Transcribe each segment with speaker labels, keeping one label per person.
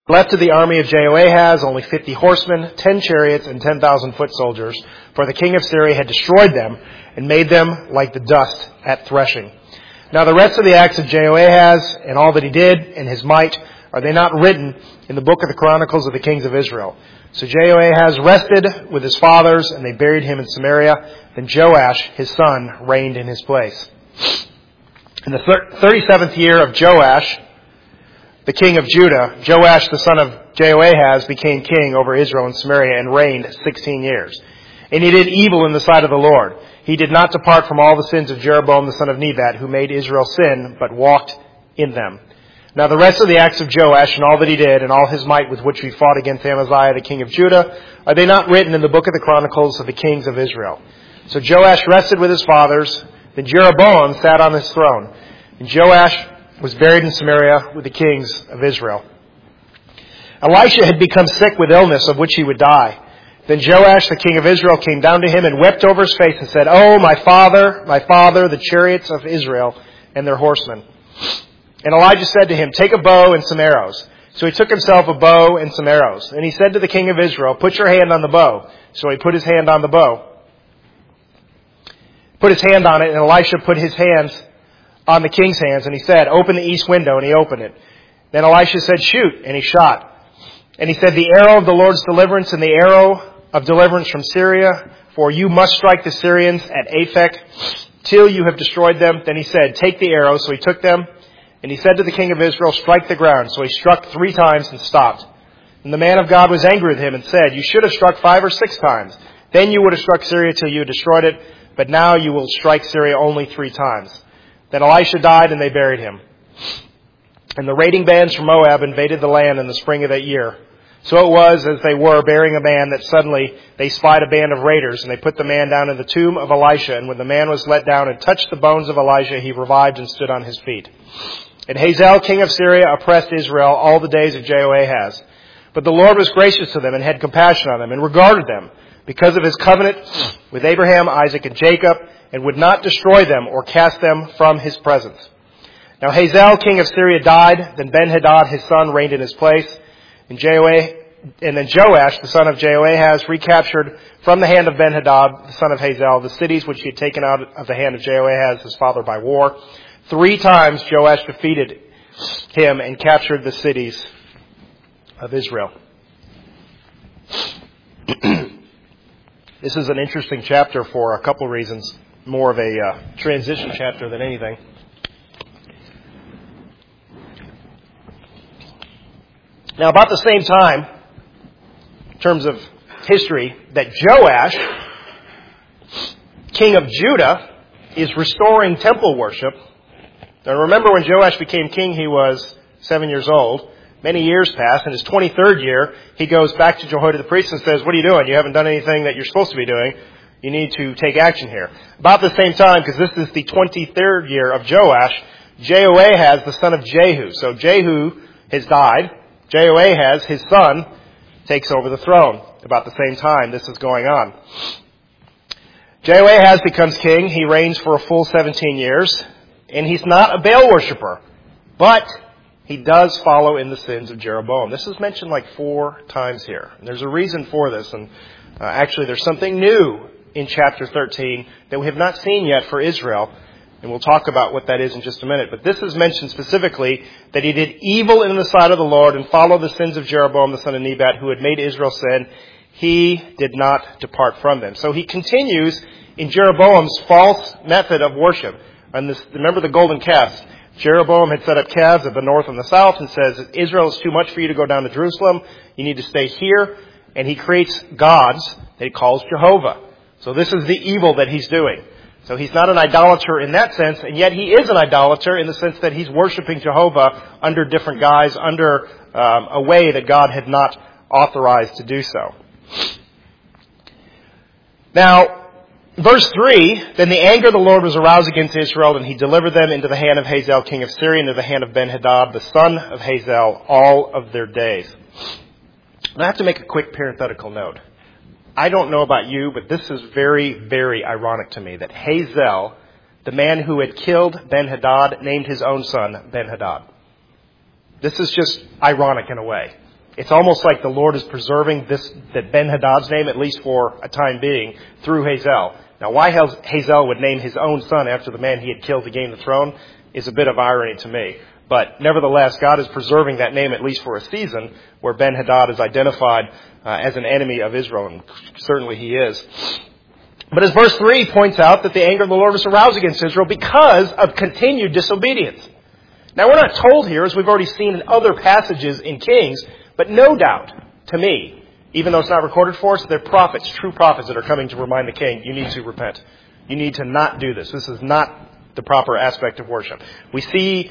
Speaker 1: Left of the army of Jehoahaz only 50 horsemen, 10 chariots, and 10,000 foot soldiers, for the king of Syria had destroyed them and made them like the dust at threshing. Now the rest of the acts of Jehoahaz and all that he did and his might, are they not written in the book of the Chronicles of the kings of Israel? So Jehoahaz rested with his fathers, and they buried him in Samaria. Then Joash, his son, reigned in his place. In the 37th year of Joash, the king of Judah, Joash the son of Jehoahaz became king over Israel and Samaria and reigned 16 years. And he did evil in the sight of the Lord. He did not depart from all the sins of Jeroboam the son of Nebat, who made Israel sin, but walked in them. Now the rest of the acts of Joash and all that he did and all his might with which he fought against Amaziah the king of Judah, are they not written in the book of the Chronicles of the kings of Israel? So Joash rested with his fathers. Then Jeroboam sat on his throne. And Joash was buried in Samaria with the kings of Israel. Elisha had become sick with illness of which he would die. Then Joash, the king of Israel, came down to him and wept over his face and said, "Oh, my father, the chariots of Israel and their horsemen." And Elijah said to him, "Take a bow and some arrows." So he took himself a bow and some arrows. And he said to the king of Israel, "Put your hand on the bow." So he put his hand on the bow. Put his hand on it, and Elisha put his hands on the king's hands, and he said, "Open the east window," and he opened it. Then Elisha said, "Shoot," and he shot. And he said, "The arrow of the Lord's deliverance and the arrow of deliverance from Syria, for you must strike the Syrians at Aphek till you have destroyed them." Then he said, "Take the arrows." So he took them, and he said to the king of Israel, "Strike the ground." So he struck 3 times and stopped. And the man of God was angry with him and said, "You should have struck 5 or 6 times. Then you would have struck Syria till you had destroyed it. But now you will strike Syria only 3 times. Then Elisha died, and they buried him. And the raiding bands from Moab invaded the land in the spring of that year. So it was, as they were burying a man, that suddenly they spied a band of raiders, and they put the man down in the tomb of Elisha. And when the man was let down and touched the bones of Elisha, he revived and stood on his feet. And Hazael, king of Syria, oppressed Israel all the days of Jehoahaz. But the Lord was gracious to them and had compassion on them and regarded them because of his covenant with Abraham, Isaac, and Jacob, and would not destroy them or cast them from his presence. Now Hazael, king of Syria, died. Then Ben-Hadad, his son, reigned in his place. And then Joash, the son of Jehoahaz, recaptured from the hand of Ben-Hadad, the son of Hazael, the cities which he had taken out of the hand of Jehoahaz, his father, by war. 3 times Joash defeated him and captured the cities of Israel. This is an interesting chapter for a couple reasons. More of a transition chapter than anything. Now, about the same time, in terms of history, that Joash, king of Judah, is restoring temple worship. Now, remember when Joash became king, he was 7 years old. Many years passed. In his 23rd year, he goes back to Jehoiada the priest and says, "What are you doing? You haven't done anything that you're supposed to be doing. You need to take action here." About the same time, because this is the 23rd year of Joash, Jehoahaz, the son of Jehu. So Jehu has died. Jehoahaz, his son, takes over the throne. About the same time this is going on. Jehoahaz becomes king. He reigns for a full 17 years. And he's not a Baal worshiper. But he does follow in the sins of Jeroboam. This is mentioned like 4 times here. And there's a reason for this. And actually there's something new in chapter 13 that we have not seen yet for Israel. And we'll talk about what that is in just a minute. But this is mentioned specifically that he did evil in the sight of the Lord and followed the sins of Jeroboam the son of Nebat, who had made Israel sin. He did not depart from them. So he continues in Jeroboam's false method of worship. And remember the golden calves. Jeroboam had set up calves at the north and the south and says, "Israel is too much for you to go down to Jerusalem. You need to stay here." And he creates gods that he calls Jehovah. So this is the evil that he's doing. So he's not an idolater in that sense, and yet he is an idolater in the sense that he's worshiping Jehovah under different guise, under a way that God had not authorized to do so. Now, verse 3, then the anger of the Lord was aroused against Israel, and he delivered them into the hand of Hazael, king of Syria, and into the hand of Ben-Hadad, the son of Hazael, all of their days. And I have to make a quick parenthetical note. I don't know about you, but this is very, very ironic to me that Hazael, the man who had killed Ben-Hadad, named his own son Ben-Hadad. This is just ironic in a way. It's almost like the Lord is preserving that Ben-Hadad's name, at least for a time being, through Hazael. Now, why Hazael would name his own son after the man he had killed to gain the throne is a bit of irony to me. But nevertheless, God is preserving that name at least for a season where Ben-Hadad is identified as an enemy of Israel, and certainly he is. But as verse 3 points out, that the anger of the Lord was aroused against Israel because of continued disobedience. Now, we're not told here, as we've already seen in other passages in Kings, but no doubt, to me, even though it's not recorded for us, they're prophets, true prophets that are coming to remind the king, you need to repent. You need to not do this. This is not the proper aspect of worship. We see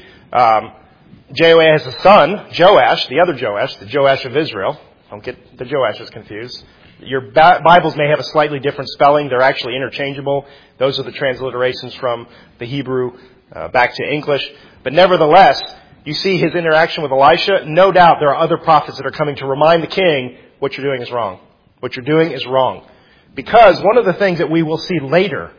Speaker 1: Jehoahaz's son, Joash, the other Joash, the Joash of Israel. Don't get the Joashes confused. Your Bibles may have a slightly different spelling. They're actually interchangeable. Those are the transliterations from the Hebrew back to English. But nevertheless, you see his interaction with Elisha. No doubt there are other prophets that are coming to remind the king, what you're doing is wrong. What you're doing is wrong. Because one of the things that we will see later,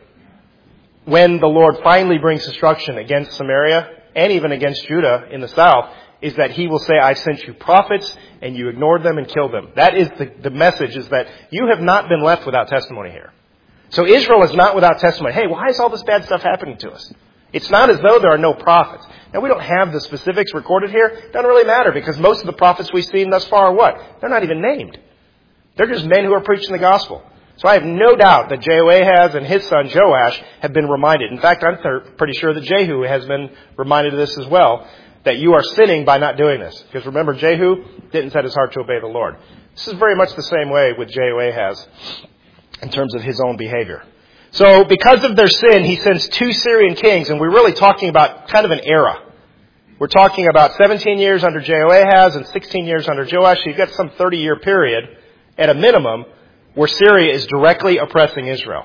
Speaker 1: when the Lord finally brings destruction against Samaria and even against Judah in the south, is that he will say, I sent you prophets and you ignored them and killed them. That is the message, is that you have not been left without testimony here. So Israel is not without testimony. Hey, why is all this bad stuff happening to us? It's not as though there are no prophets. Now, we don't have the specifics recorded here. It doesn't really matter, because most of the prophets we've seen thus far are what? They're not even named. They're just men who are preaching the gospel. So I have no doubt that Jehoahaz and his son Joash have been reminded. In fact, I'm pretty sure that Jehu has been reminded of this as well, that you are sinning by not doing this. Because remember, Jehu didn't set his heart to obey the Lord. This is very much the same way with Jehoahaz in terms of his own behavior. So because of their sin, he sends 2 Syrian kings, and we're really talking about kind of an era. We're talking about 17 years under Jehoahaz and 16 years under Joash. So you've got some 30-year period at a minimum where Syria is directly oppressing Israel.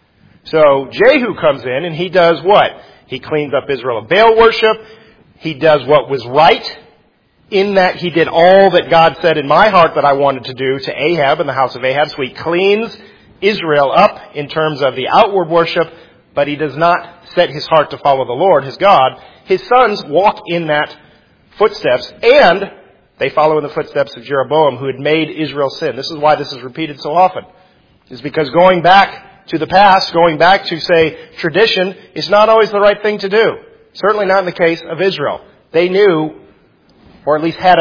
Speaker 1: So Jehu comes in and he does what? He cleans up Israel of Baal worship. He does what was right, in that he did all that God said in my heart that I wanted to do to Ahab and the house of Ahab. So he cleans Israel up in terms of the outward worship, but he does not set his heart to follow the Lord, his God. His sons walk in that footsteps, and they follow in the footsteps of Jeroboam, who had made Israel sin. This is why this is repeated so often. It's because going back to the past, going back to, say, tradition, is not always the right thing to do. Certainly not in the case of Israel. They knew, or at least had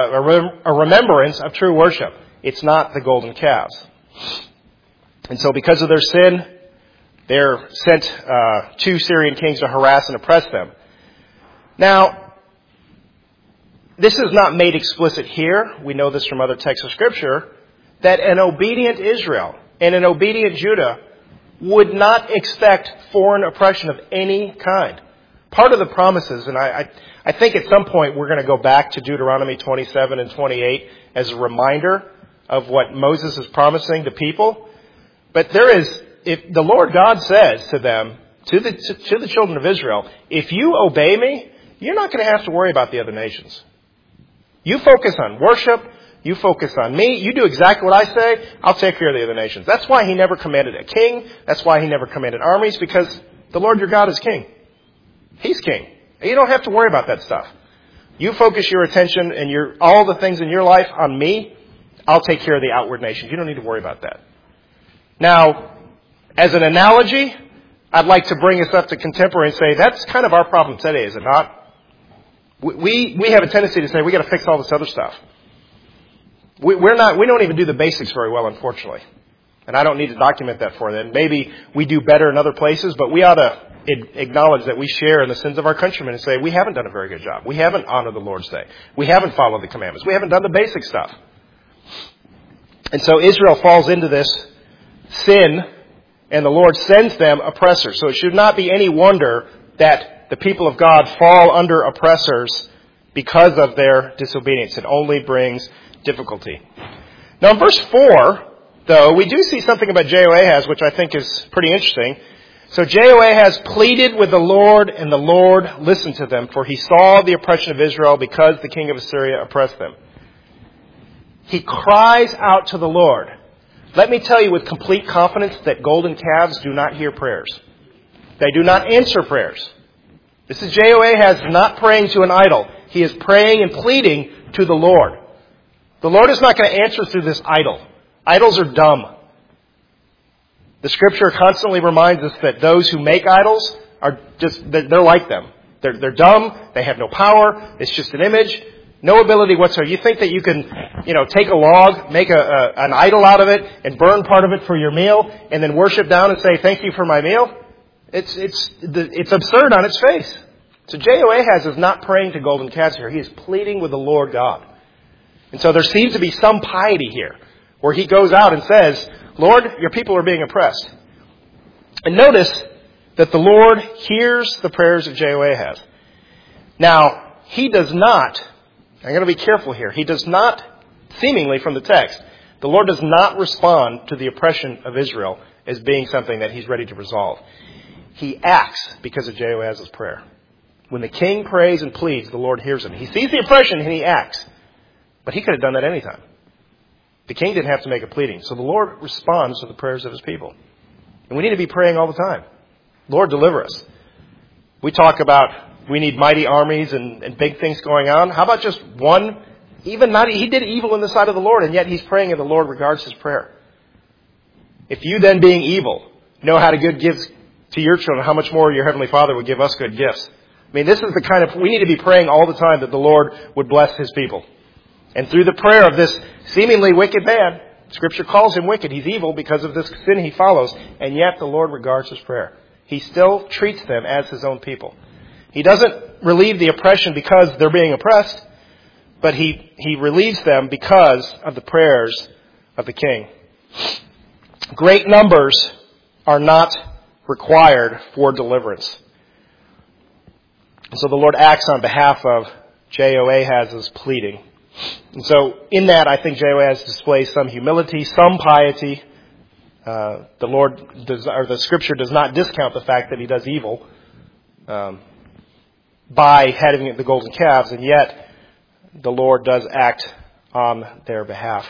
Speaker 1: a remembrance of true worship. It's not the golden calves. And so because of their sin, they're sent 2 Syrian kings to harass and oppress them. Now, this is not made explicit here. We know this from other texts of Scripture, that an obedient Israel and an obedient Judah would not expect foreign oppression of any kind. Part of the promises, and I think at some point we're going to go back to Deuteronomy 27 and 28 as a reminder of what Moses is promising the people. But if the Lord God says to them, to the children of Israel, if you obey me, you're not going to have to worry about the other nations. You focus on worship. You focus on me. You do exactly what I say. I'll take care of the other nations. That's why he never commanded a king. That's why he never commanded armies, because the Lord your God is king. He's king. And you don't have to worry about that stuff. You focus your attention and all the things in your life on me. I'll take care of the outward nations. You don't need to worry about that. Now, as an analogy, I'd like to bring us up to contemporary and say that's kind of our problem today, is it not? We have a tendency to say we got to fix all this other stuff. We don't even do the basics very well, unfortunately. And I don't need to document that for them. Maybe we do better in other places, but we ought to acknowledge that we share in the sins of our countrymen and say we haven't done a very good job. We haven't honored the Lord's Day. We haven't followed the commandments. We haven't done the basic stuff. And so Israel falls into this sin, and the Lord sends them oppressors. So it should not be any wonder that the people of God fall under oppressors because of their disobedience. It only brings difficulty. Now in verse 4, though, we do see something about Jehoahaz, which I think is pretty interesting. So Jehoahaz pleaded with the Lord, and the Lord listened to them, for he saw the oppression of Israel because the king of Assyria oppressed them. He cries out to the Lord. Let me tell you with complete confidence that golden calves do not hear prayers. They do not answer prayers. This is Jehoahaz not praying to an idol. He is praying and pleading to the Lord. The Lord is not going to answer through this idol. Idols are dumb. The Scripture constantly reminds us that those who make idols are they're like them. They're dumb. They have no power. It's just an image. No ability whatsoever. You think that you can, take a log, make an idol out of it, and burn part of it for your meal, and then worship down and say, "Thank you for my meal"? It's absurd on its face. So Jehoahaz is not praying to golden calves here. He is pleading with the Lord God. And so there seems to be some piety here, where he goes out and says, "Lord, your people are being oppressed." And notice that the Lord hears the prayers of Jehoahaz. Now, he does not, I'm going to be careful here, he does not, seemingly from the text, the Lord does not respond to the oppression of Israel as being something that he's ready to resolve. He acts because of Jehoahaz's prayer. When the king prays and pleads, the Lord hears him. He sees the oppression and he acts. But he could have done that anytime. The king didn't have to make a pleading. So the Lord responds to the prayers of his people. And we need to be praying all the time. Lord, deliver us. We talk about we need mighty armies and big things going on. How about just one? He did evil in the sight of the Lord, and yet he's praying and the Lord regards his prayer. If you then, being evil, know how to give gifts to your children, how much more your Heavenly Father would give us good gifts. I mean, this is the kind of, we need to be praying all the time that the Lord would bless his people. And through the prayer of this seemingly wicked man, Scripture calls him wicked. He's evil because of this sin he follows. And yet the Lord regards his prayer. He still treats them as his own people. He doesn't relieve the oppression because they're being oppressed, but he relieves them because of the prayers of the king. Great numbers are not required for deliverance. And so the Lord acts on behalf of Jehoahaz's pleading. And so in that, I think Jehoahaz displays some humility, some piety. The Scripture does not discount the fact that he does evil by having the golden calves, and yet the Lord does act on their behalf.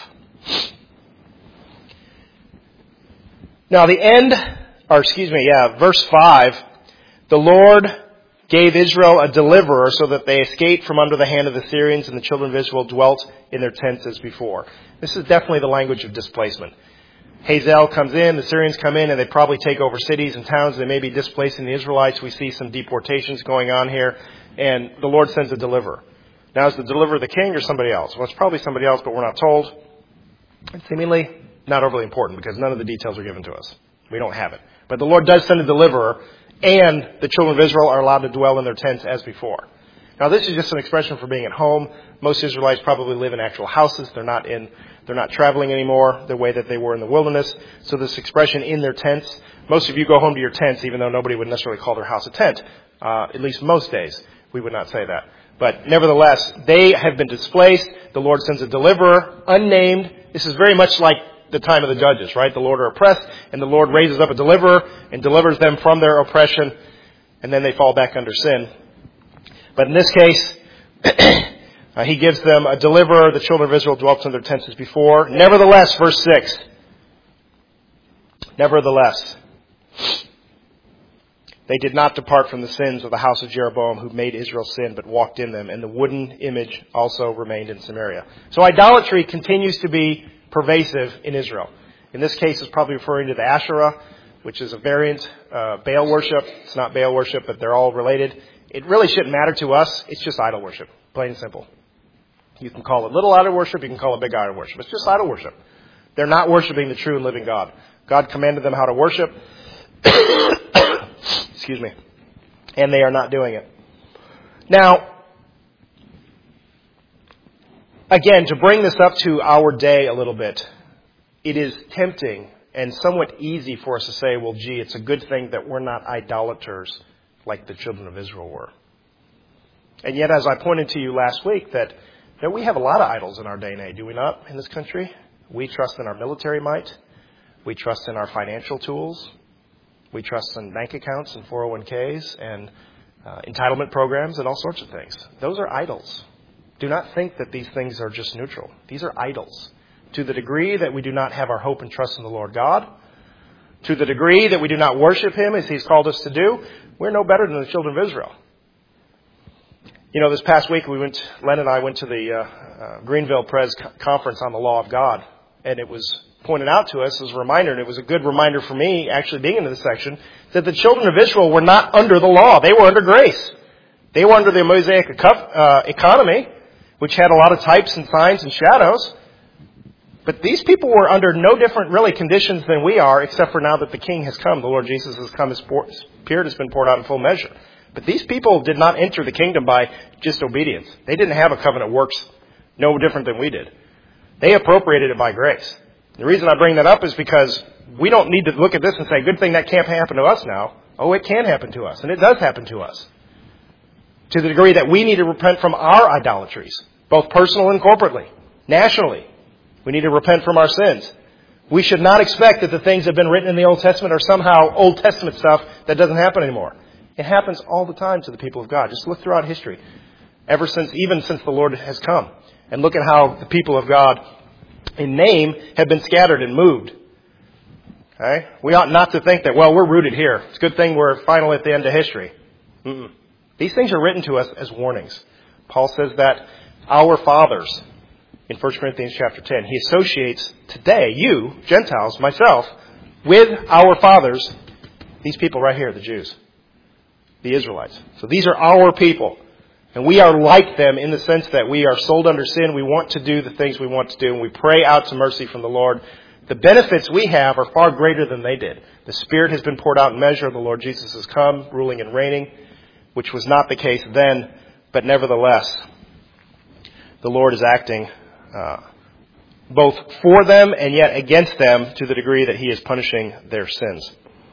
Speaker 1: Now verse 5, the Lord gave Israel a deliverer so that they escaped from under the hand of the Syrians, and the children of Israel dwelt in their tents as before. This is definitely the language of displacement. Hazael comes in, the Syrians come in, and they probably take over cities and towns. They may be displacing the Israelites. We see some deportations going on here, and the Lord sends a deliverer. Now, is the deliverer the king or somebody else? Well, it's probably somebody else, but we're not told. It's seemingly not overly important because none of the details are given to us. We don't have it. But the Lord does send a deliverer, and the children of Israel are allowed to dwell in their tents as before. Now, this is just an expression for being at home. Most Israelites probably live in actual houses. They're not traveling anymore the way that they were in the wilderness. So this expression, in their tents, most of you go home to your tents, even though nobody would necessarily call their house a tent. At least most days, we would not say that. But nevertheless, they have been displaced. The Lord sends a deliverer, unnamed. This is very much like the time of the judges, right? The Lord are oppressed, and the Lord raises up a deliverer and delivers them from their oppression, and then they fall back under sin. But in this case, he gives them a deliverer. The children of Israel dwelt in their tents as before. Nevertheless, verse 6. Nevertheless, they did not depart from the sins of the house of Jeroboam, who made Israel sin, but walked in them. And the wooden image also remained in Samaria. So idolatry continues to be pervasive in Israel. In this case, it's probably referring to the Asherah, which is a variant, Baal worship. It's not Baal worship, but they're all related. It really shouldn't matter to us. It's just idol worship, plain and simple. You can call it little idol worship. You can call it big idol worship. It's just idol worship. They're not worshiping the true and living God. God commanded them how to worship. Excuse me. And they are not doing it. Now, again, to bring this up to our day a little bit, it is tempting and somewhat easy for us to say, well, gee, it's a good thing that we're not idolaters like the children of Israel were. And yet, as I pointed to you last week, that we have a lot of idols in our day and age, do we not, in this country? We trust in our military might. We trust in our financial tools. We trust in bank accounts and 401ks and entitlement programs and all sorts of things. Those are idols. Do not think that these things are just neutral. These are idols. To the degree that we do not have our hope and trust in the Lord God, to the degree that we do not worship Him as He's called us to do, we're no better than the children of Israel. This past week Len and I went to the Greenville Pres conference on the law of God, and it was pointed out to us as a reminder, and it was a good reminder for me, actually being in this section, that the children of Israel were not under the law. They were under grace. They were under the Mosaic economy, which had a lot of types and signs and shadows. But these people were under no different, really, conditions than we are, except for now that the King has come. The Lord Jesus has come. His Spirit has been poured out in full measure. But these people did not enter the kingdom by just obedience. They didn't have a covenant works no different than we did. They appropriated it by grace. The reason I bring that up is because we don't need to look at this and say, good thing that can't happen to us now. Oh, it can happen to us. And it does happen to us. To the degree that we need to repent from our idolatries, both personal and corporately, nationally. We need to repent from our sins. We should not expect that the things that have been written in the Old Testament are somehow Old Testament stuff that doesn't happen anymore. It happens all the time to the people of God. Just look throughout history. Even since the Lord has come. And look at how the people of God, in name, have been scattered and moved. Okay? We ought not to think that, well, we're rooted here. It's a good thing we're finally at the end of history. These things are written to us as warnings. Paul says that our fathers, in 1 Corinthians chapter 10, he associates today, you, Gentiles, myself, with our fathers, these people right here, the Jews, the Israelites. So these are our people. And we are like them in the sense that we are sold under sin. We want to do the things we want to do, and we pray out to mercy from the Lord. The benefits we have are far greater than they did. The Spirit has been poured out in measure. The Lord Jesus has come, ruling and reigning, which was not the case then, but nevertheless, the Lord is acting both for them and yet against them to the degree that He is punishing their sins.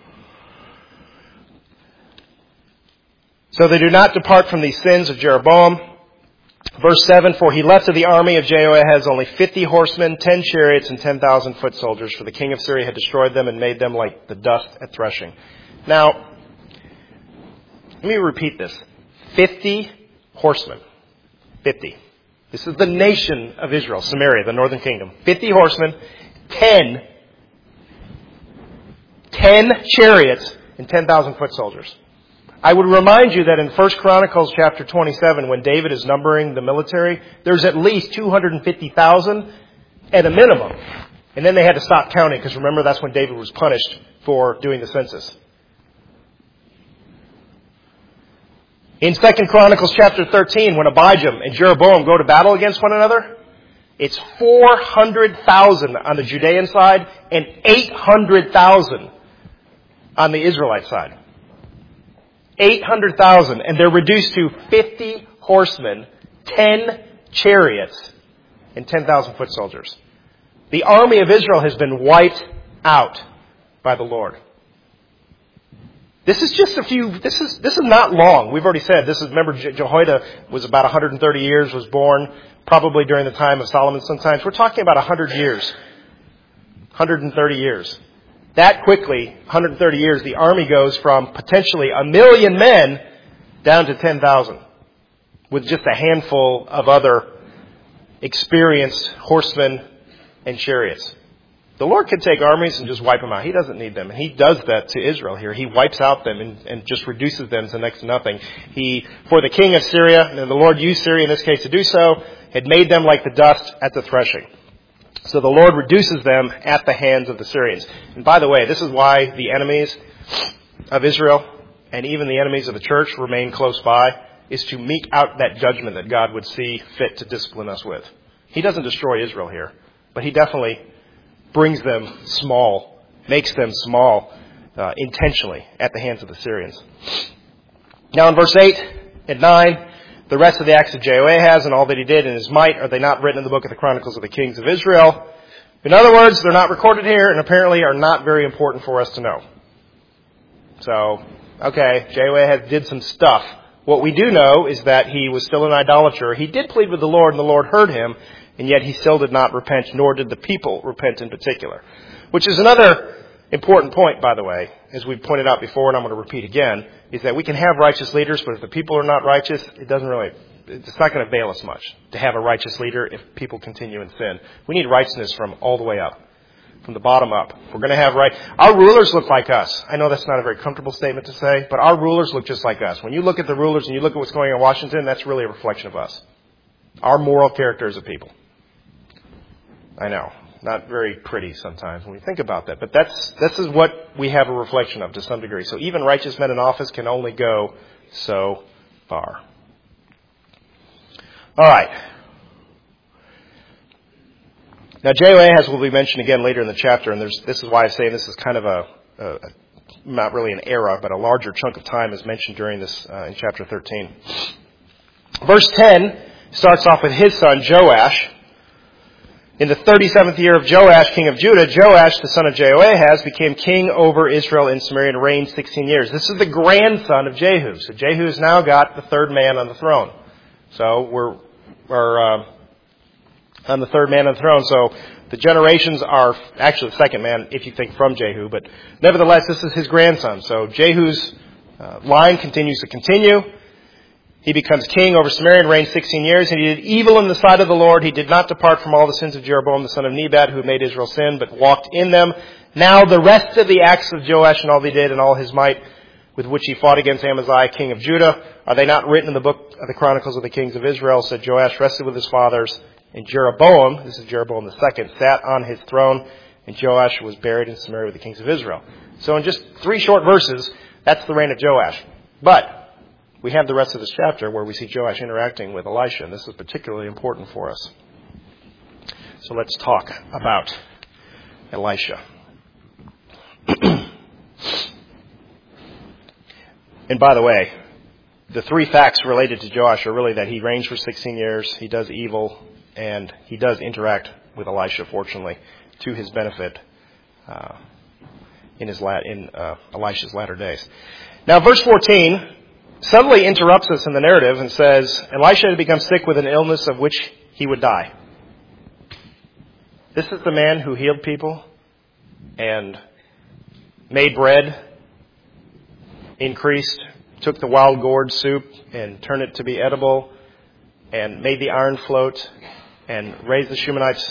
Speaker 1: So they do not depart from these sins of Jeroboam. Verse 7, for he left of the army of Jehoahaz only 50 horsemen, 10 chariots, and 10,000 foot soldiers, for the king of Syria had destroyed them and made them like the dust at threshing. Now, let me repeat this. 50 horsemen. 50. This is the nation of Israel, Samaria, the northern kingdom. 50 horsemen, 10 chariots, and 10,000 foot soldiers. I would remind you that in 1 Chronicles chapter 27, when David is numbering the military, there's at least 250,000 at a minimum. And then they had to stop counting, because remember, that's when David was punished for doing the census. In 2 Chronicles chapter 13, when Abijam and Jeroboam go to battle against one another, it's 400,000 on the Judean side and 800,000 on the Israelite side. 800,000, and they're reduced to 50 horsemen, 10 chariots, and 10,000 foot soldiers. The army of Israel has been wiped out by the Lord. This is just this is not long. We've already said, remember Jehoiada was about 130 years, was born probably during the time of Solomon sometimes. We're talking about 100 years. 130 years. That quickly, 130 years, the army goes from potentially 1 million men down to 10,000 with just a handful of other experienced horsemen and chariots. The Lord could take armies and just wipe them out. He doesn't need them. And He does that to Israel here. He wipes out them and just reduces them to next to nothing. For the king of Syria, and the Lord used Syria in this case to do so, had made them like the dust at the threshing. So the Lord reduces them at the hands of the Syrians. And by the way, this is why the enemies of Israel and even the enemies of the church remain close by, is to mete out that judgment that God would see fit to discipline us with. He doesn't destroy Israel here, but He definitely brings them small, makes them small intentionally at the hands of the Syrians. Now in verse 8 and 9, the rest of the acts of Jehoahaz and all that he did in his might, are they not written in the book of the Chronicles of the Kings of Israel? In other words, they're not recorded here and apparently are not very important for us to know. So, okay, Jehoahaz did some stuff. What we do know is that he was still an idolater. He did plead with the Lord and the Lord heard him, and yet he still did not repent, nor did the people repent in particular. Which is another important point, by the way, as we pointed out before, and I'm going to repeat again, is that we can have righteous leaders, but if the people are not righteous, it's not going to avail us much to have a righteous leader if people continue in sin. We need righteousness from all the way up. from the bottom up. We're going to have our rulers look like us. I know that's not a very comfortable statement to say, but our rulers look just like us. When you look at the rulers and you look at what's going on in Washington, that's really a reflection of us. Our moral character as a people. I know. Not very pretty sometimes when we think about that. But this is what we have a reflection of to some degree. So even righteous men in office can only go so far. All right. Now Jehoahaz will be mentioned again later in the chapter, and this is why I say this is kind of a not really an era, but a larger chunk of time is mentioned during this in chapter 13. Verse 10 starts off with his son Joash. In the 37th year of Joash, king of Judah, Joash, the son of Jehoahaz, became king over Israel in Samaria and reigned 16 years. This is the grandson of Jehu. So Jehu has now got the third man on the throne. So we're on the third man on the throne. So the generations are actually the second man, if you think from Jehu. But nevertheless, this is his grandson. So Jehu's line continues to continue. He becomes king over Samaria and reigned 16 years, and he did evil in the sight of the Lord. He did not depart from all the sins of Jeroboam, the son of Nebat, who made Israel sin, but walked in them. Now the rest of the acts of Joash and all he did and all his might with which he fought against Amaziah, king of Judah, are they not written in the book of the Chronicles of the Kings of Israel? Said Joash rested with his fathers, and Jeroboam, this is Jeroboam the second, sat on his throne, and Joash was buried in Samaria with the kings of Israel. So in just 3 short verses, that's the reign of Joash. But we have the rest of this chapter where we see Joash interacting with Elisha, and this is particularly important for us. So let's talk about Elisha. And by the way, the 3 facts related to Joash are really that he reigns for 16 years, he does evil, and he does interact with Elisha, fortunately, to his benefit in Elisha's latter days. Now, verse 14 suddenly interrupts us in the narrative and says, Elisha had become sick with an illness of which he would die. This is the man who healed people and made bread, increased, took the wild gourd soup and turned it to be edible, and made the iron float, and raised the Shunammite's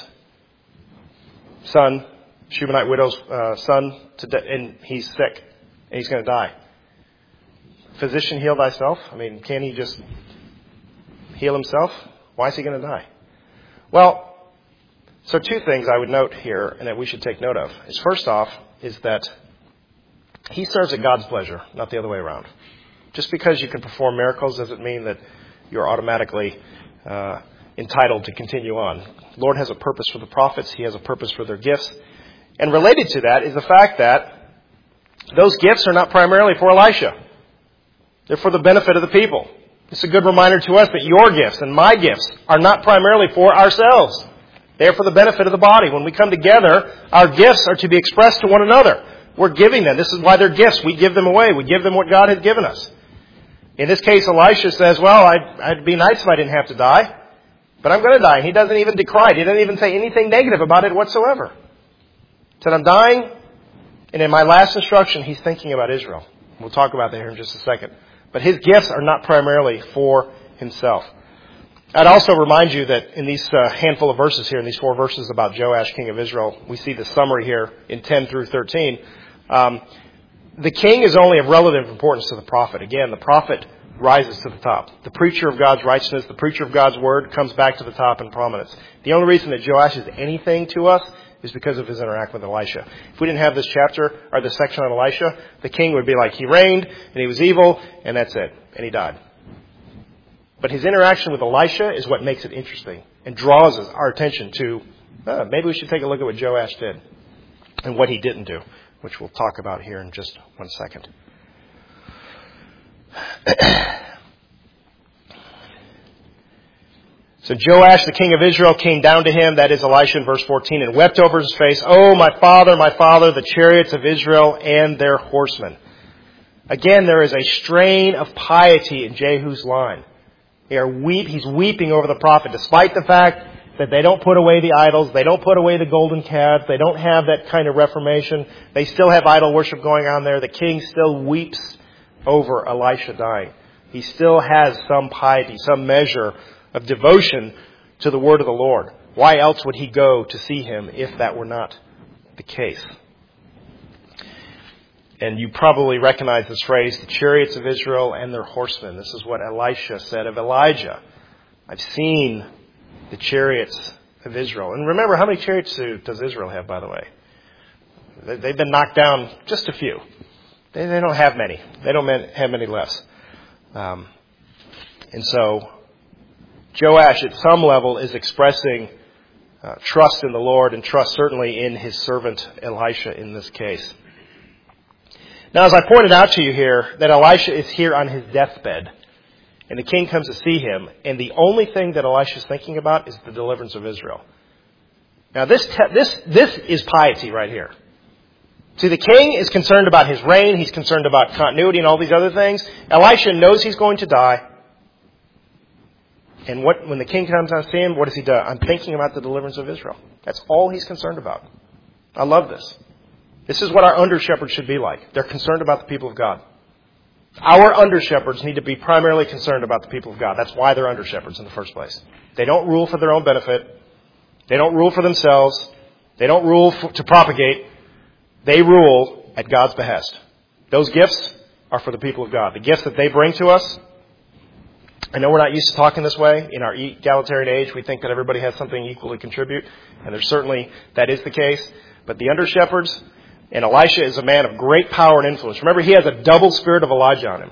Speaker 1: Shunammite widow's son, and he's sick, and he's going to die. Physician, heal thyself. I mean, can he just heal himself? Why is he going to die? Well, so 2 things I would note here and that we should take note of. Is first off is that he serves at God's pleasure, not the other way around. Just because you can perform miracles doesn't mean that you're automatically entitled to continue on. The Lord has a purpose for the prophets. He has a purpose for their gifts. And related to that is the fact that those gifts are not primarily for Elisha. They're for the benefit of the people. It's a good reminder to us that your gifts and my gifts are not primarily for ourselves. They're for the benefit of the body. When we come together, our gifts are to be expressed to one another. We're giving them. This is why they're gifts. We give them away. We give them what God has given us. In this case, Elisha says, well, I'd be nice if I didn't have to die, but I'm going to die. And he doesn't even decry it. He doesn't even say anything negative about it whatsoever. He said, I'm dying, and in my last instruction, he's thinking about Israel. We'll talk about that here in just a second. But his gifts are not primarily for himself. I'd also remind you that in these handful of verses here, in these 4 verses about Joash, king of Israel, we see the summary here in 10 through 13. The king is only of relative importance to the prophet. Again, the prophet rises to the top. The preacher of God's righteousness, the preacher of God's word, comes back to the top in prominence. The only reason that Joash is anything to us is because of his interaction with Elisha. If we didn't have this chapter or this section on Elisha, the king would be like, he reigned and he was evil and that's it. And he died. But his interaction with Elisha is what makes it interesting and draws our attention to, maybe we should take a look at what Joash did and what he didn't do, which we'll talk about here in just 1 second. So Joash, the king of Israel, came down to him, that is Elisha in verse 14, and wept over his face, "Oh, my father, the chariots of Israel and their horsemen." Again, there is a strain of piety in Jehu's line. He's weeping over the prophet, despite the fact that they don't put away the idols, they don't put away the golden calves, they don't have that kind of reformation. They still have idol worship going on there. The king still weeps over Elisha dying. He still has some piety, some measure of devotion to the word of the Lord. Why else would he go to see him if that were not the case. And you probably recognize this phrase, the chariots of Israel and their horsemen. This is what Elisha said of Elijah. I've seen the chariots of Israel. And remember, how many chariots does Israel have, by the way? They've been knocked down just a few. They don't have many. They don't have many left. And so Joash, at some level, is expressing trust in the Lord and trust certainly in his servant Elisha in this case. Now, as I pointed out to you here, that Elisha is here on his deathbed. And the king comes to see him. And the only thing that Elisha is thinking about is the deliverance of Israel. Now, this is piety right here. See, the king is concerned about his reign. He's concerned about continuity and all these other things. Elisha knows he's going to die. And when the king comes to see him, what does he do? I'm thinking about the deliverance of Israel. That's all he's concerned about. I love this. This is what our under-shepherds should be like. They're concerned about the people of God. Our under-shepherds need to be primarily concerned about the people of God. That's why they're under-shepherds in the first place. They don't rule for their own benefit. They don't rule for themselves. They don't rule to propagate. They rule at God's behest. Those gifts are for the people of God. The gifts that they bring to us, I know we're not used to talking this way. In our egalitarian age, we think that everybody has something equal to contribute. And there's certainly, that is the case. But the under-shepherds, and Elisha is a man of great power and influence. Remember, he has a double spirit of Elijah on him.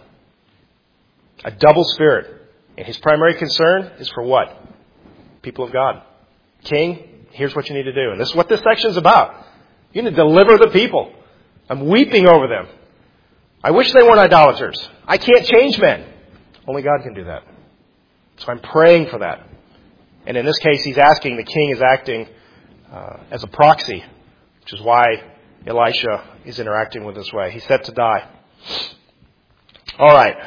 Speaker 1: A double spirit. And his primary concern is for what? People of God. King, here's what you need to do. And this is what this section is about. You need to deliver the people. I'm weeping over them. I wish they weren't idolaters. I can't change men. Only God can do that. So I'm praying for that. And in this case, he's asking, the king is acting as a proxy, which is why Elisha is interacting with this way. He's set to die. All right.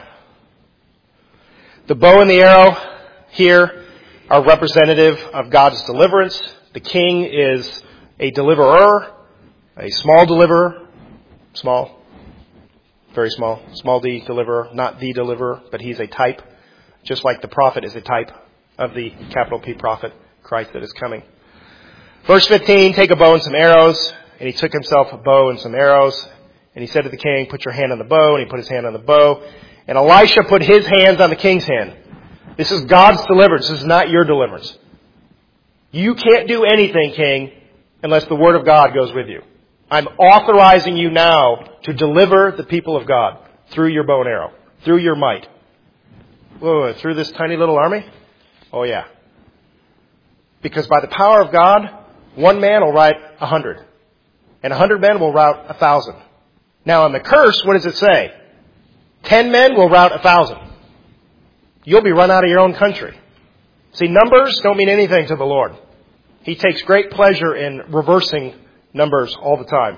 Speaker 1: The bow and the arrow here are representative of God's deliverance. The king is a deliverer, a small deliverer, small, very small, small d deliverer, not the deliverer, but he's a type, just like the prophet is a type of the capital P prophet, Christ that is coming. Verse 15, take a bow and some arrows. And he took himself a bow and some arrows. And he said to the king, put your hand on the bow. And he put his hand on the bow. And Elisha put his hands on the king's hand. This is God's deliverance. This is not your deliverance. You can't do anything, king, unless the word of God goes with you. I'm authorizing you now to deliver the people of God through your bow and arrow, through your might. Whoa, through this tiny little army? Oh, yeah. Because by the power of God, one man will rout 100. And 100 men will rout 1,000. Now on the curse, what does it say? 10 men will rout 1,000. You'll be run out of your own country. See, numbers don't mean anything to the Lord. He takes great pleasure in reversing numbers all the time.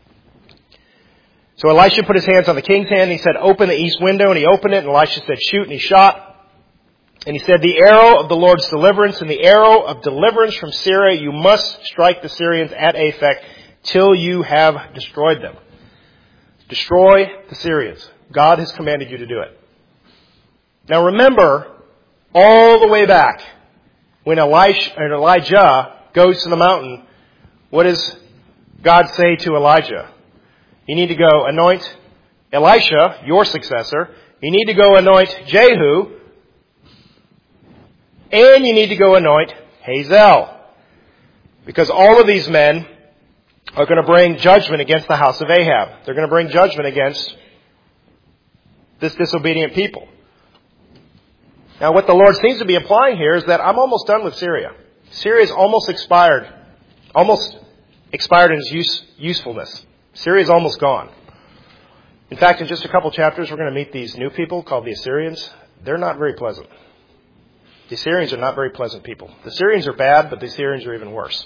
Speaker 1: So Elisha put his hands on the king's hand. And he said, open the east window. And he opened it. And Elisha said, shoot. And he shot. And he said, the arrow of the Lord's deliverance and the arrow of deliverance from Syria, you must strike the Syrians at Aphek till you have destroyed them. Destroy the Syrians. God has commanded you to do it. Now remember, all the way back, when Elijah goes to the mountain, what does God say to Elijah? You need to go anoint Elisha, your successor. You need to go anoint Jehu. And you need to go anoint Hazael. Because all of these men are going to bring judgment against the house of Ahab. They're going to bring judgment against this disobedient people. Now, what the Lord seems to be implying here is that I'm almost done with Syria. Syria is almost expired in its usefulness. Syria is almost gone. In fact, in just a couple chapters, we're going to meet these new people called the Assyrians. They're not very pleasant. The Assyrians are not very pleasant people. The Syrians are bad, but the Assyrians are even worse.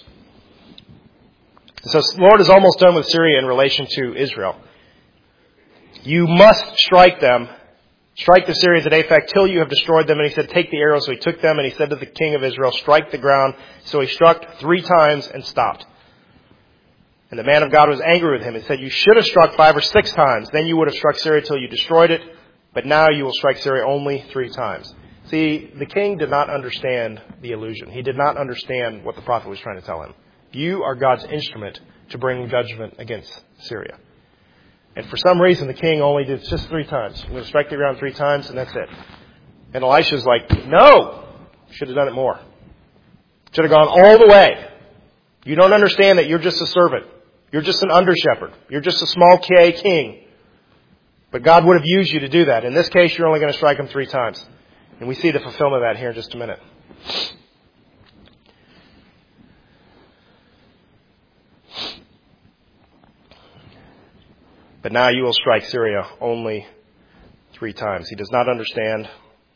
Speaker 1: So the Lord is almost done with Syria in relation to Israel. You must strike them. Strike the Syrians at Aphek till you have destroyed them. And he said, take the arrows. So he took them and he said to the king of Israel, strike the ground. So he struck 3 times and stopped. And the man of God was angry with him and said, you should have struck 5 or 6 times. Then you would have struck Syria till you destroyed it. But now you will strike Syria only 3 times. See, the king did not understand the illusion. He did not understand what the prophet was trying to tell him. You are God's instrument to bring judgment against Syria. And for some reason, the king only did just 3 times. I'm going to strike the ground 3 times, and that's it. And Elisha's like, no! Should have done it more. Should have gone all the way. You don't understand that you're just a servant. You're just an under-shepherd. You're just a small K king. But God would have used you to do that. In this case, you're only going to strike him 3 times. And we see the fulfillment of that here in just a minute. But now you will strike Syria only 3 times. He does not understand.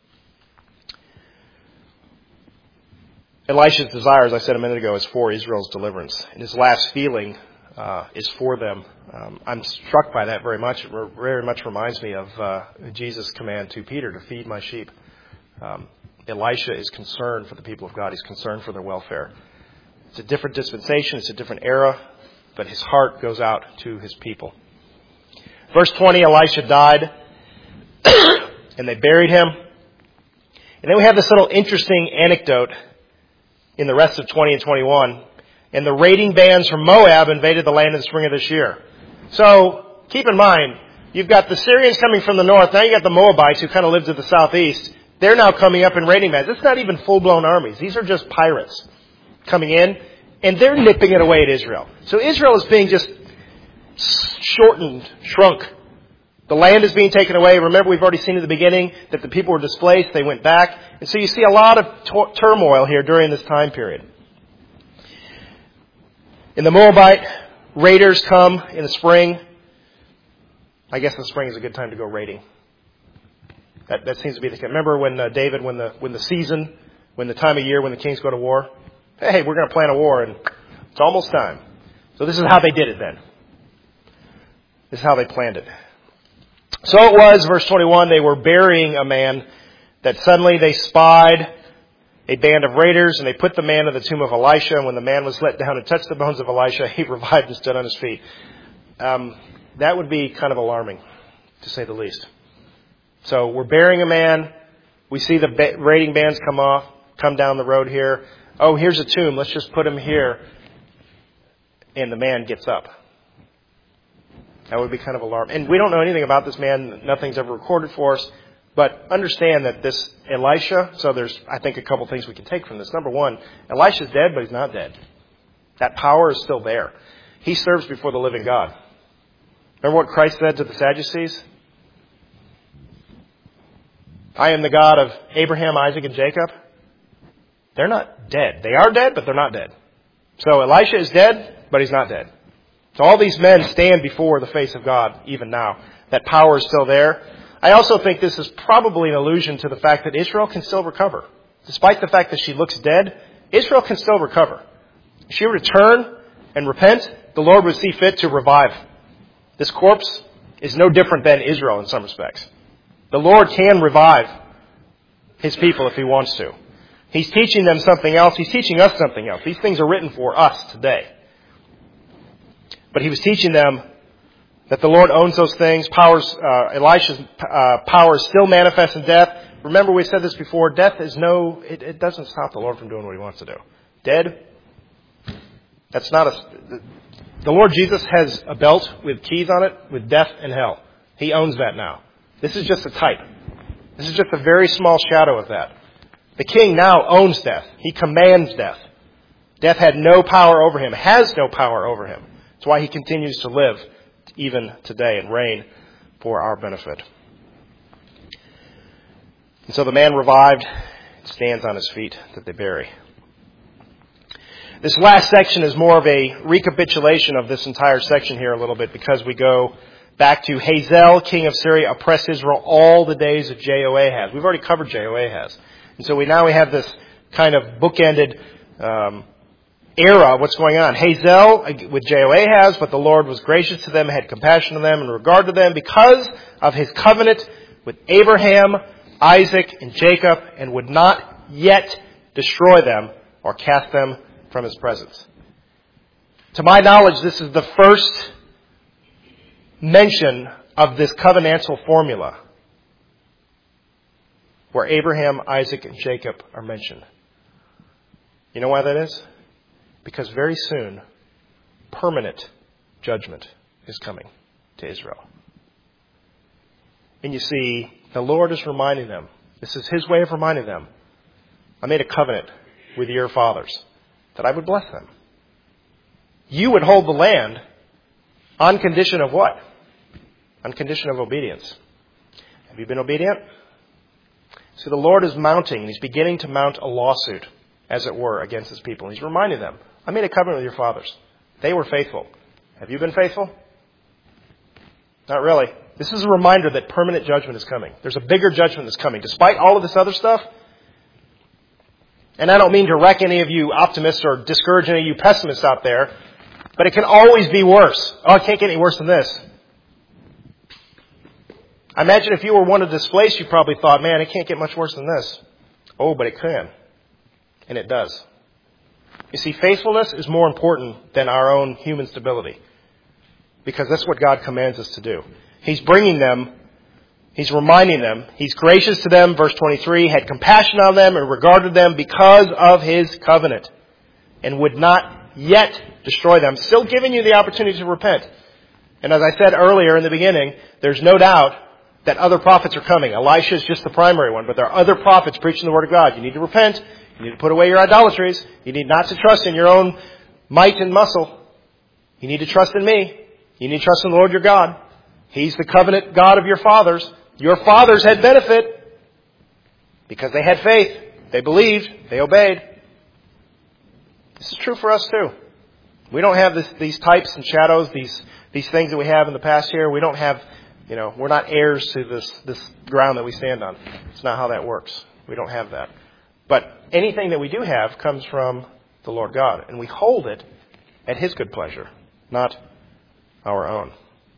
Speaker 1: Elisha's desire, as I said a minute ago, is for Israel's deliverance. And his last feeling is for them. I'm struck by that very much. It very much reminds me of Jesus' command to Peter to feed my sheep. Elisha is concerned for the people of God. He's concerned for their welfare. It's a different dispensation. It's a different era. But his heart goes out to his people. Verse 20, Elisha died. And they buried him. And then we have this little interesting anecdote in the rest of 20 and 21. And the raiding bands from Moab invaded the land in the spring of this year. So, keep in mind, you've got the Syrians coming from the north. Now you've got the Moabites who kind of live to the southeast. They're now coming up in raiding bands. It's not even full-blown armies. These are just pirates coming in. And they're nipping it away at Israel. So Israel is being just shortened, shrunk. The land is being taken away. Remember, we've already seen at the beginning that the people were displaced. They went back. And so you see a lot of turmoil here during this time period. And the Moabite raiders come in the spring. I guess the spring is a good time to go raiding. That seems to be the case. Remember when David, when the time of year when the kings go to war? Hey, we're going to plan a war and it's almost time. So this is how they did it then. This is how they planned it. So it was, verse 21, they were burying a man that suddenly they spied a band of raiders, and they put the man in the tomb of Elisha, and when the man was let down and touched the bones of Elisha, he revived and stood on his feet. That would be kind of alarming, to say the least. So we're burying a man. We see the raiding bands come down the road here. Oh, here's a tomb. Let's just put him here. And the man gets up. That would be kind of alarming. And we don't know anything about this man. Nothing's ever recorded for us. But understand that this Elisha, so there's, I think, a couple things we can take from this. Number one, Elisha's dead, but he's not dead. That power is still there. He serves before the living God. Remember what Christ said to the Sadducees? I am the God of Abraham, Isaac, and Jacob. They're not dead. They are dead, but they're not dead. So Elisha is dead, but he's not dead. So all these men stand before the face of God even now. That power is still there. I also think this is probably an allusion to the fact that Israel can still recover. Despite the fact that she looks dead, Israel can still recover. If she were to turn and repent, the Lord would see fit to revive. This corpse is no different than Israel in some respects. The Lord can revive His people if He wants to. He's teaching them something else. He's teaching us something else. These things are written for us today. But He was teaching them that the Lord owns those things. Elisha's power is still manifest in death. Remember, we said this before. Death is it doesn't stop the Lord from doing what He wants to do. Dead, that's not the Lord Jesus has a belt with keys on it with death and hell. He owns that now. This is just a type. This is just a very small shadow of that. The king now owns death. He commands death. Death had no power over him, has no power over him. That's why He continues to live even today and reign for our benefit. And so the man revived stands on his feet that they bury. This last section is more of a recapitulation of this entire section here a little bit, because we go back to Hazael, king of Syria, oppressed Israel all the days of Jehoahaz. We've already covered Jehoahaz. And so we have this kind of bookended era of what's going on. Hazael with Jehoahaz, but the Lord was gracious to them, had compassion on them, and regard to them because of His covenant with Abraham, Isaac, and Jacob, and would not yet destroy them or cast them from His presence. To my knowledge, this is the first mention of this covenantal formula where Abraham, Isaac, and Jacob are mentioned. You know why that is? Because very soon, permanent judgment is coming to Israel. And you see, the Lord is reminding them, this is His way of reminding them, I made a covenant with your fathers that I would bless them. You would hold the land on condition of what? On condition of obedience. Have you been obedient? See, the Lord is mounting, and He's beginning to mount a lawsuit, as it were, against His people. He's reminding them, I made a covenant with your fathers. They were faithful. Have you been faithful? Not really. This is a reminder that permanent judgment is coming. There's a bigger judgment that's coming. Despite all of this other stuff, and I don't mean to wreck any of you optimists or discourage any of you pessimists out there, but it can always be worse. Oh, it can't get any worse than this. I imagine if you were one of displaced, you probably thought, man, it can't get much worse than this. Oh, but it can. And it does. You see, faithfulness is more important than our own human stability. Because that's what God commands us to do. He's bringing them, He's reminding them, He's gracious to them, verse 23, had compassion on them and regarded them because of His covenant, and would not yet destroy them, still giving you the opportunity to repent. And as I said earlier in the beginning, there's no doubt that other prophets are coming. Elisha is just the primary one, but there are other prophets preaching the Word of God. You need to repent. You need to put away your idolatries. You need not to trust in your own might and muscle. You need to trust in me. You need to trust in the Lord your God. He's the covenant God of your fathers. Your fathers had benefit because they had faith. They believed. They obeyed. This is true for us too. We don't have these types and shadows, these things that we have in the past here. We don't have, we're not heirs to this ground that we stand on. It's not how that works. We don't have that. But anything that we do have comes from the Lord God. And we hold it at His good pleasure, not our own.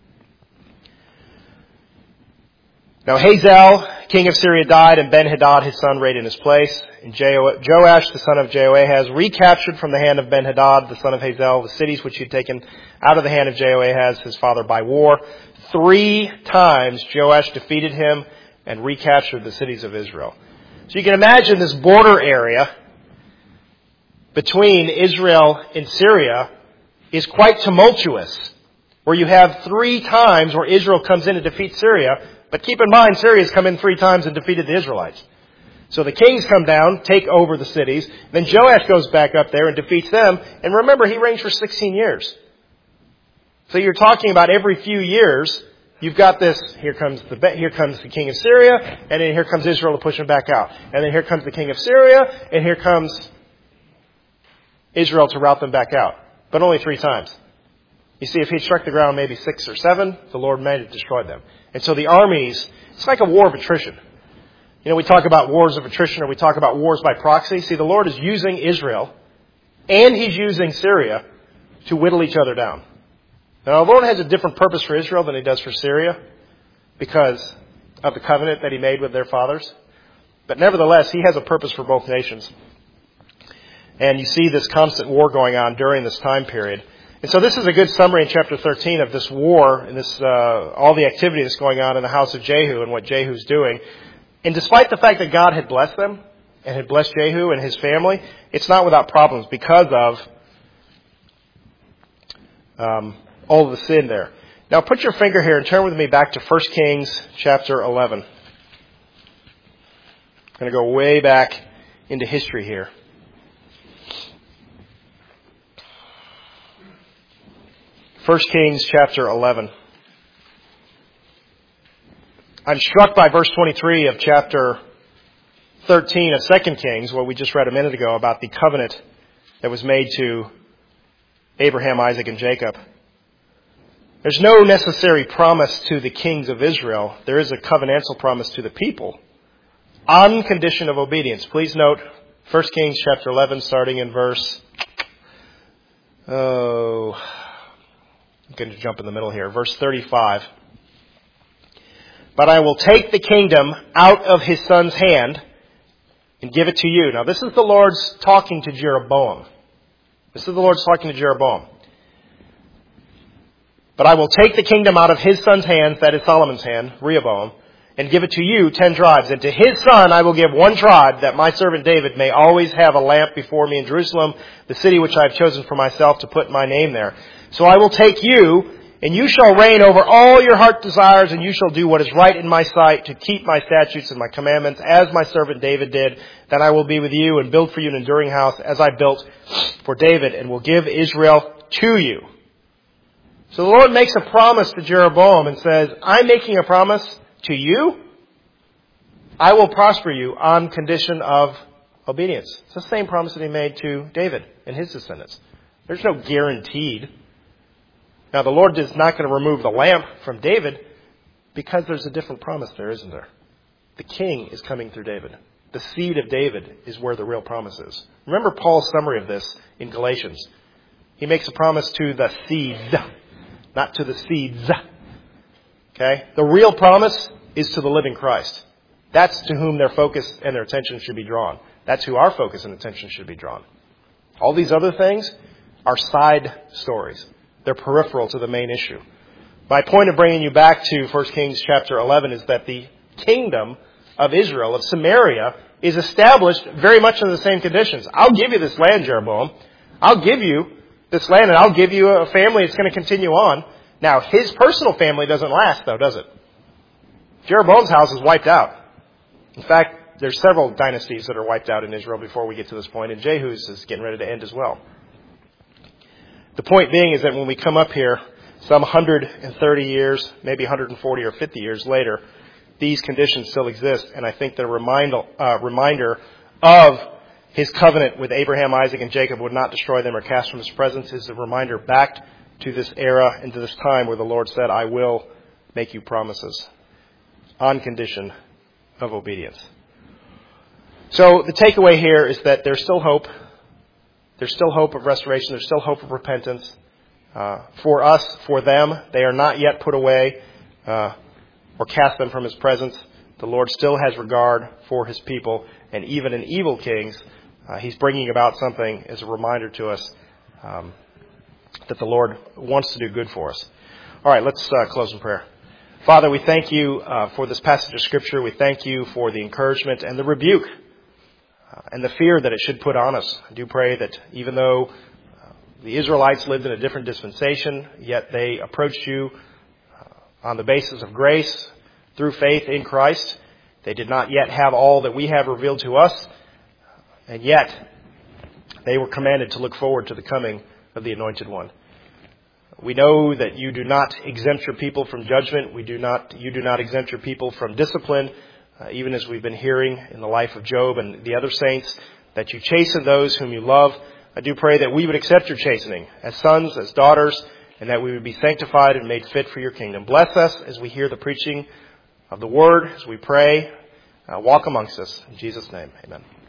Speaker 1: Now Hazael, king of Syria, died, and Ben-Hadad, his son, reigned in his place. And Joash, the son of Jehoahaz, recaptured from the hand of Ben-Hadad, the son of Hazael, the cities which he had taken out of the hand of Jehoahaz, his father, by war. 3 times Joash defeated him and recaptured the cities of Israel. So you can imagine this border area between Israel and Syria is quite tumultuous, where you have 3 times where Israel comes in to defeat Syria. But keep in mind, Syria's come in 3 times and defeated the Israelites. So the kings come down, take over the cities. Then Joash goes back up there and defeats them. And remember, he reigned for 16 years. So you're talking about every few years, you've got this, here comes the king of Syria, and then here comes Israel to push him back out. And then here comes the king of Syria, and here comes Israel to rout them back out. But only 3 times. You see, if he struck the ground maybe 6 or 7, the Lord might have destroyed them. And so the armies, it's like a war of attrition. We talk about wars of attrition, or we talk about wars by proxy. See, the Lord is using Israel, and He's using Syria to whittle each other down. Now, the Lord has a different purpose for Israel than He does for Syria because of the covenant that He made with their fathers. But nevertheless, He has a purpose for both nations. And you see this constant war going on during this time period. And so this is a good summary in chapter 13 of this war and this all the activity that's going on in the house of Jehu and what Jehu's doing. And despite the fact that God had blessed them and had blessed Jehu and his family, it's not without problems because of all of the sin there. Now put your finger here and turn with me back to 1 Kings chapter 11. I'm going to go way back into history here. 1 Kings chapter 11. I'm struck by verse 23 of chapter 13 of 2 Kings, what we just read a minute ago about the covenant that was made to Abraham, Isaac, and Jacob. There's no necessary promise to the kings of Israel. There is a covenantal promise to the people on condition of obedience. Please note 1 Kings chapter 11 starting in verse... I'm going to jump in the middle here. Verse 35. But I will take the kingdom out of his son's hand and give it to you. Now this is the Lord's talking to Jeroboam. This is the Lord's talking to Jeroboam. But I will take the kingdom out of his son's hands, that is Solomon's hand, Rehoboam, and give it to you 10 tribes. And to his son I will give 1 tribe, that my servant David may always have a lamp before me in Jerusalem, the city which I have chosen for myself to put my name there. So I will take you, and you shall reign over all your heart desires, and you shall do what is right in my sight, to keep my statutes and my commandments, as my servant David did. Then I will be with you and build for you an enduring house, as I built for David, and will give Israel to you. So the Lord makes a promise to Jeroboam and says, I'm making a promise to you. I will prosper you on condition of obedience. It's the same promise that he made to David and his descendants. There's no guaranteed. Now the Lord is not going to remove the lamp from David because there's a different promise there, isn't there? The king is coming through David. The seed of David is where the real promise is. Remember Paul's summary of this in Galatians. He makes a promise to the seed, not to the seeds. Okay? The real promise is to the living Christ. That's to whom their focus and their attention should be drawn. That's who our focus and attention should be drawn. All these other things are side stories. They're peripheral to the main issue. My point of bringing you back to 1 Kings chapter 11 is that the kingdom of Israel, of Samaria, is established very much under the same conditions. I'll give you this land, Jeroboam. I'll give you this land, and I'll give you a family that's going to continue on. Now, his personal family doesn't last, though, does it? Jeroboam's house is wiped out. In fact, there's several dynasties that are wiped out in Israel before we get to this point, and Jehu's is getting ready to end as well. The point being is that when we come up here, some 130 years, maybe 140 or 50 years later, these conditions still exist, and I think the reminder of his covenant with Abraham, Isaac, and Jacob would not destroy them or cast from his presence is a reminder back to this era and to this time where the Lord said, I will make you promises on condition of obedience. So the takeaway here is that there's still hope. There's still hope of restoration. There's still hope of repentance. For us, for them, they are not yet put away or cast them from his presence. The Lord still has regard for his people. And even in evil kings, he's bringing about something as a reminder to us that the Lord wants to do good for us. All right, let's close in prayer. Father, we thank you for this passage of Scripture. We thank you for the encouragement and the rebuke and the fear that it should put on us. I do pray that even though the Israelites lived in a different dispensation, yet they approached you on the basis of grace through faith in Christ. They did not yet have all that we have revealed to us, and yet they were commanded to look forward to the coming of the Anointed One. We know that you do not exempt your people from judgment. You do not exempt your people from discipline, even as we've been hearing in the life of Job and the other saints, that you chasten those whom you love. I do pray that we would accept your chastening as sons, as daughters, and that we would be sanctified and made fit for your kingdom. Bless us as we hear the preaching of the word, as we pray. Walk amongst us. In Jesus' name, amen.